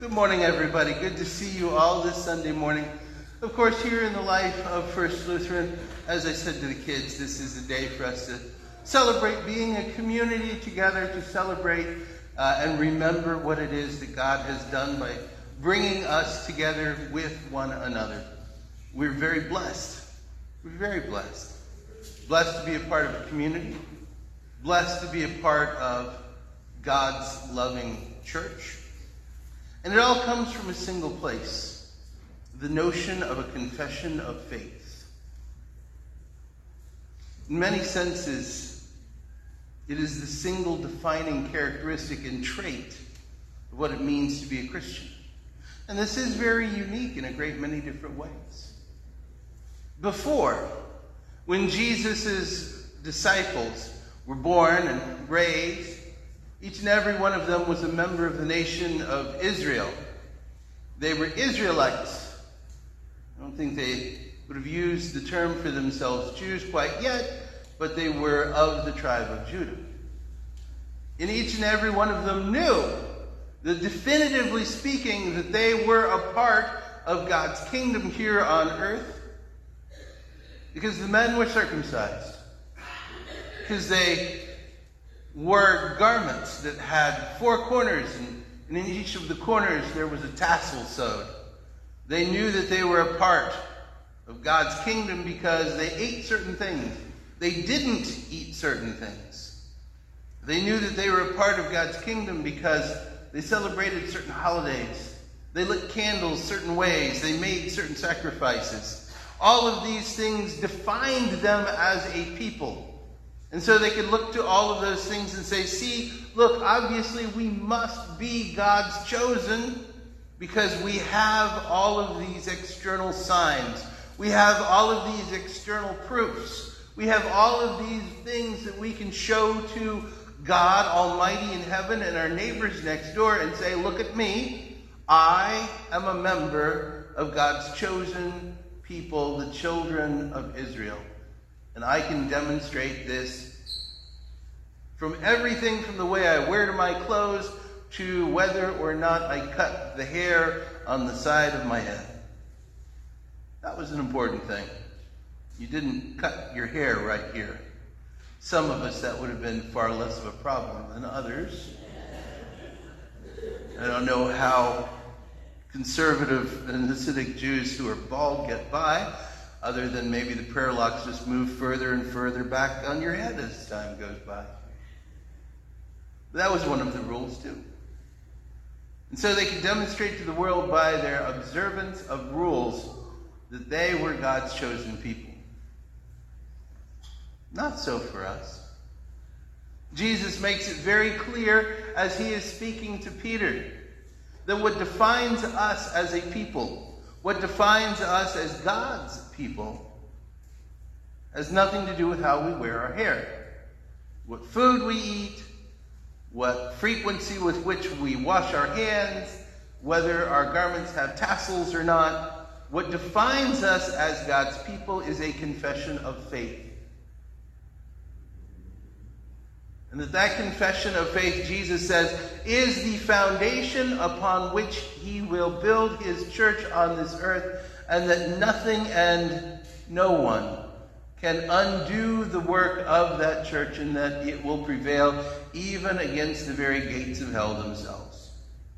Good morning, everybody. Good to see you all this Sunday morning. Of course, here in the life of First Lutheran, as I said to the kids, this is a day for us to celebrate being a community together, to celebrate and remember what it is that God has done by bringing us together with one another. We're very blessed. We're very blessed. Blessed to be a part of a community. Blessed to be a part of God's loving church. And it all comes from a single place, the notion of a confession of faith. In many senses, it is the single defining characteristic and trait of what it means to be a Christian. And this is very unique in a great many different ways. Before, when Jesus' disciples were born and raised, each and every one of them was a member of the nation of Israel. They were Israelites. I don't think they would have used the term for themselves Jews quite yet, but they were of the tribe of Judah. And each and every one of them knew that definitively speaking that they were a part of God's kingdom here on earth because the men were circumcised, because they wore garments that had four corners, and in each of the corners there was a tassel sewed. They knew that they were a part of God's kingdom because they ate certain things. They didn't eat certain things. They knew that they were a part of God's kingdom because they celebrated certain holidays. They lit candles certain ways. They made certain sacrifices. All of these things defined them as a people. And so they could look to all of those things and say, see, look, obviously we must be God's chosen because we have all of these external signs. We have all of these external proofs. We have all of these things that we can show to God Almighty in heaven and our neighbors next door and say, look at me. I am a member of God's chosen people, the children of Israel. And I can demonstrate this from everything from the way I wear my clothes to whether or not I cut the hair on the side of my head. That was an important thing. You didn't cut your hair right here. Some of us, that would have been far less of a problem than others. I don't know how conservative and Hasidic Jews who are bald get by, other than maybe the prayer locks just move further and further back on your head as time goes by. But that was one of the rules too. And so they could demonstrate to the world by their observance of rules that they were God's chosen people. Not so for us. Jesus makes it very clear as he is speaking to Peter that what defines us as a people, what defines us as God's people, has nothing to do with how we wear our hair, what food we eat, what frequency with which we wash our hands, whether our garments have tassels or not. What defines us as God's people is a confession of faith. And that confession of faith, Jesus says, is the foundation upon which he will build his church on this earth, and that nothing and no one can undo the work of that church, and that it will prevail even against the very gates of hell themselves.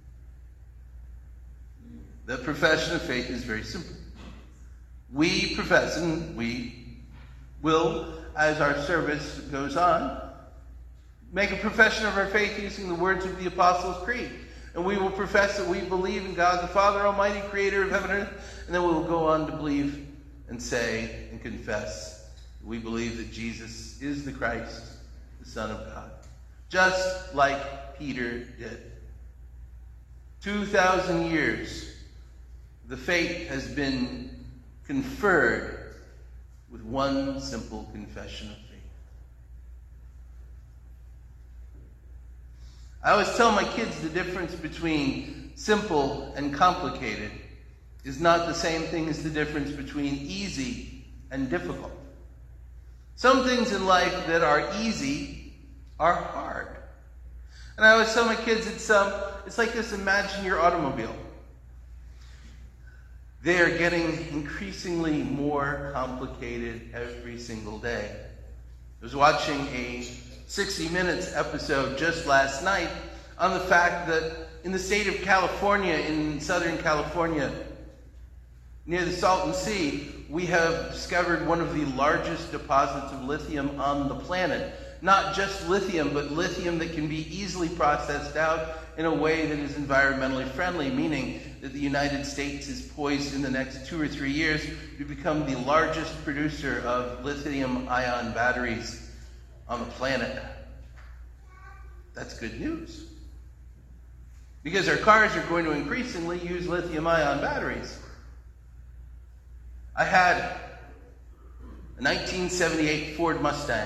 The profession of faith is very simple. We profess, and we will, as our service goes on, make a profession of our faith using the words of the Apostles' Creed. And we will profess that we believe in God the Father Almighty, creator of heaven and earth. And then we will go on to believe and say and confess that we believe that Jesus is the Christ, the Son of God. Just like Peter did. 2,000 years, the faith has been conferred with one simple confession of faith. I always tell my kids the difference between simple and complicated is not the same thing as the difference between easy and difficult. Some things in life that are easy are hard. And I always tell my kids, it's like this: imagine your automobile. They are getting increasingly more complicated every single day. I was watching a 60 Minutes episode just last night on the fact that in the state of California, in Southern California, near the Salton Sea, we have discovered one of the largest deposits of lithium on the planet. Not just lithium, but lithium that can be easily processed out in a way that is environmentally friendly, meaning that the United States is poised in the next 2 or 3 years to become the largest producer of lithium-ion batteries on the planet. That's good news, because our cars are going to increasingly use lithium-ion batteries. I had a 1978 Ford Mustang.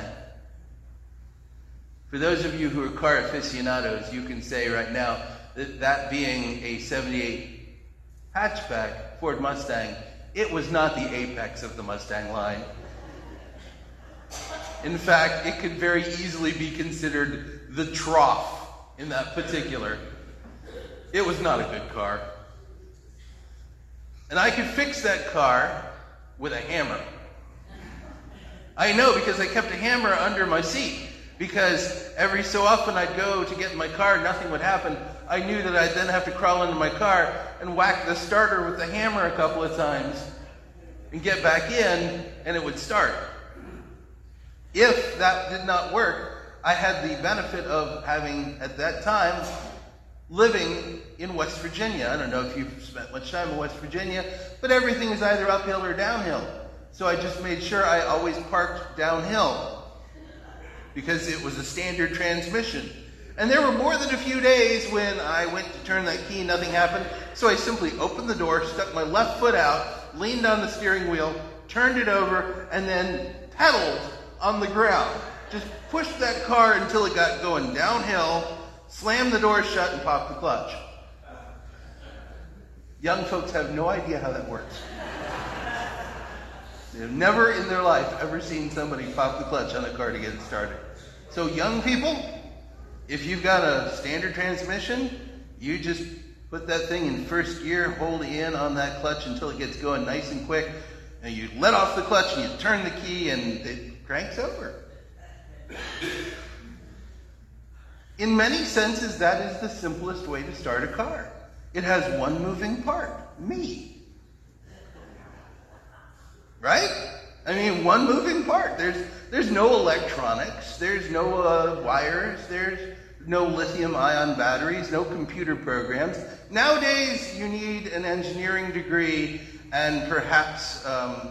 For those of you who are car aficionados, you can say right now that that being a 78 hatchback Ford Mustang, it was not the apex of the Mustang line. In fact, it could very easily be considered the trough in that particular. It was not a good car. And I could fix that car with a hammer. I know, because I kept a hammer under my seat. Because every so often I'd go to get in my car, nothing would happen. I knew that I'd then have to crawl into my car and whack the starter with the hammer a couple of times and get back in, and it would start. If that did not work, I had the benefit of having, at that time, living in West Virginia. I don't know if you've spent much time in West Virginia, but everything is either uphill or downhill. So I just made sure I always parked downhill, because it was a standard transmission. And there were more than a few days when I went to turn that key and nothing happened. So I simply opened the door, stuck my left foot out, leaned on the steering wheel, turned it over, and then pedaled on the ground. Just pushed that car until it got going downhill, slammed the door shut, and popped the clutch. Young folks have no idea how that works. They've never in their life ever seen somebody pop the clutch on a car to get it started. So young people, if you've got a standard transmission, you just put that thing in first gear, hold in on that clutch until it gets going nice and quick, and you let off the clutch and you turn the key and it cranks over. In many senses, that is the simplest way to start a car. It has one moving part, me. Right? I mean, one moving part. There's no electronics. There's no wires. There's no lithium-ion batteries. No computer programs. Nowadays, you need an engineering degree and perhaps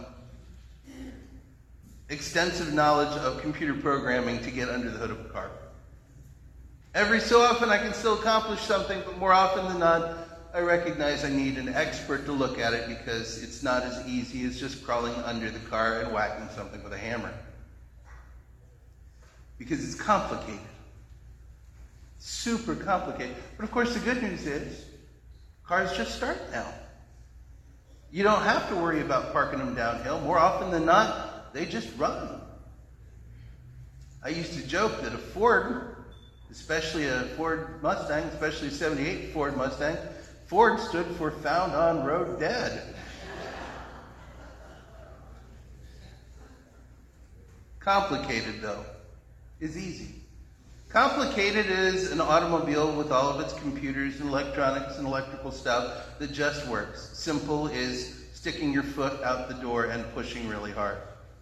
extensive knowledge of computer programming to get under the hood of a car. Every so often, I can still accomplish something, but more often than not, I recognize I need an expert to look at it, because it's not as easy as just crawling under the car and whacking something with a hammer. Because it's complicated. Super complicated. But of course the good news is, cars just start now. You don't have to worry about parking them downhill. More often than not, they just run. I used to joke that a Ford, especially a Ford Mustang, especially a 78 Ford Mustang, Ford stood for found on road dead. Complicated, though, is easy. Complicated is an automobile with all of its computers and electronics and electrical stuff that just works. Simple is sticking your foot out the door and pushing really hard.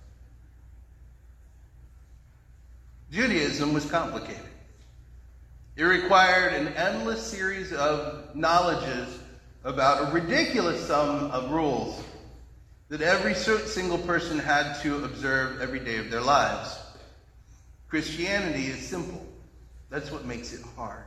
Judaism was complicated. It required an endless series of knowledges about a ridiculous sum of rules that every single person had to observe every day of their lives. Christianity is simple. That's what makes it hard.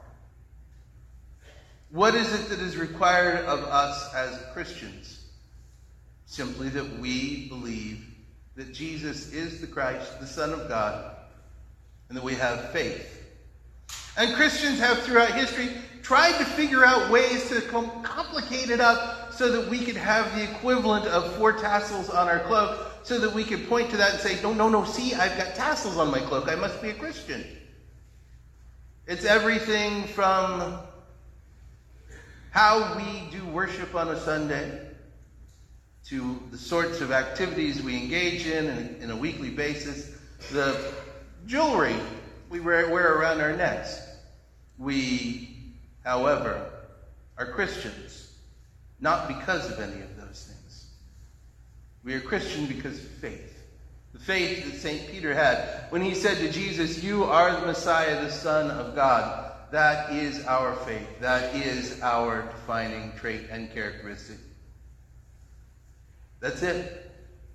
What is it that is required of us as Christians? Simply that we believe that Jesus is the Christ, the Son of God, and that we have faith. And Christians have throughout history tried to figure out ways to complicate it up so that we could have the equivalent of 4 tassels on our cloak, so that we could point to that and say, no, see, I've got tassels on my cloak. I must be a Christian. It's everything from how we do worship on a Sunday to the sorts of activities we engage in a weekly basis, the jewelry we wear around our necks. We, however, are Christians, not because of any of those things. We are Christian because of faith. The faith that St. Peter had when he said to Jesus, "You are the Messiah, the Son of God." That is our faith. That is our defining trait and characteristic. That's it.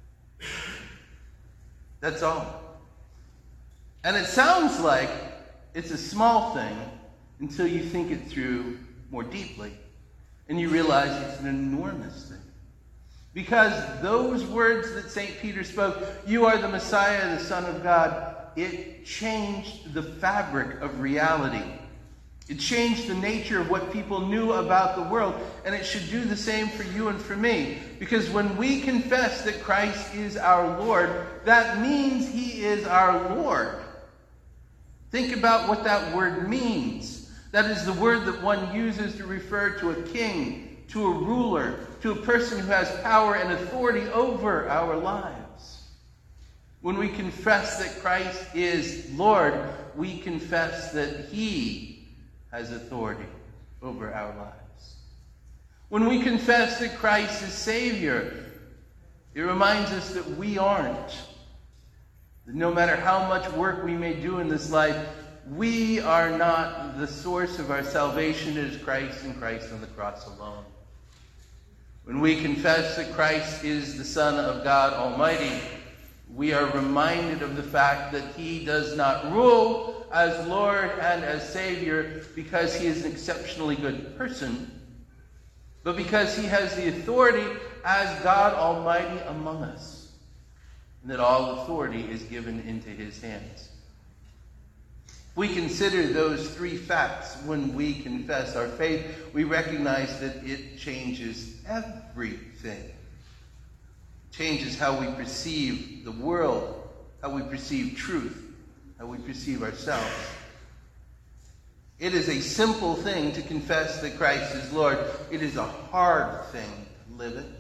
That's all. And it sounds like it's a small thing until you think it through more deeply. And you realize it's an enormous thing. Because those words that St. Peter spoke, "You are the Messiah, the Son of God," it changed the fabric of reality. It changed the nature of what people knew about the world. And it should do the same for you and for me. Because when we confess that Christ is our Lord, that means he is our Lord. Think about what that word means. That is the word that one uses to refer to a king, to a ruler, to a person who has power and authority over our lives. When we confess that Christ is Lord, we confess that he has authority over our lives. When we confess that Christ is Savior, it reminds us that we aren't. That no matter how much work we may do in this life, we are not the source of our salvation. It is Christ and Christ on the cross alone. When we confess that Christ is the Son of God Almighty, we are reminded of the fact that he does not rule as Lord and as Savior because he is an exceptionally good person, but because he has the authority as God Almighty among us, and that all authority is given into his hands. We consider those three facts when we confess our faith. We recognize that it changes everything. It changes how we perceive the world, how we perceive truth, how we perceive ourselves. It is a simple thing to confess that Christ is Lord. It is a hard thing to live it.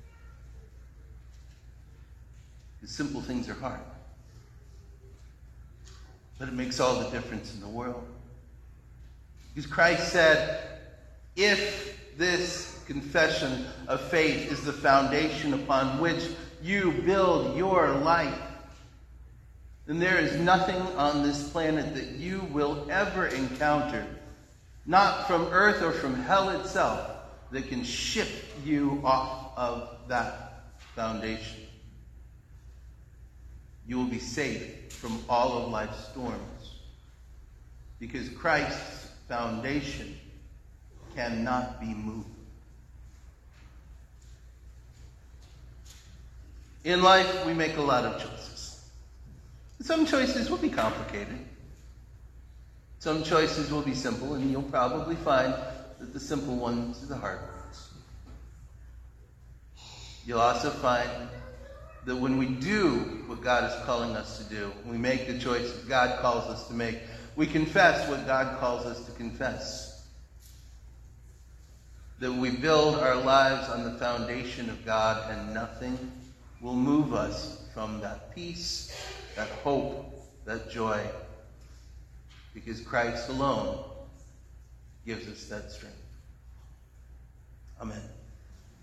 Because simple things are hard. But it makes all the difference in the world. Because Christ said, if this confession of faith is the foundation upon which you build your life, then there is nothing on this planet that you will ever encounter, not from earth or from hell itself, that can shift you off of that foundation. You will be safe from all of life's storms, because Christ's foundation cannot be moved. In life, we make a lot of choices. Some choices will be complicated. Some choices will be simple, and you'll probably find that the simple ones are the hard ones. You'll also find that when we do what God is calling us to do, when we make the choices God calls us to make, we confess what God calls us to confess. That we build our lives on the foundation of God, and nothing will move us from that peace, that hope, that joy, because Christ alone gives us that strength. Amen.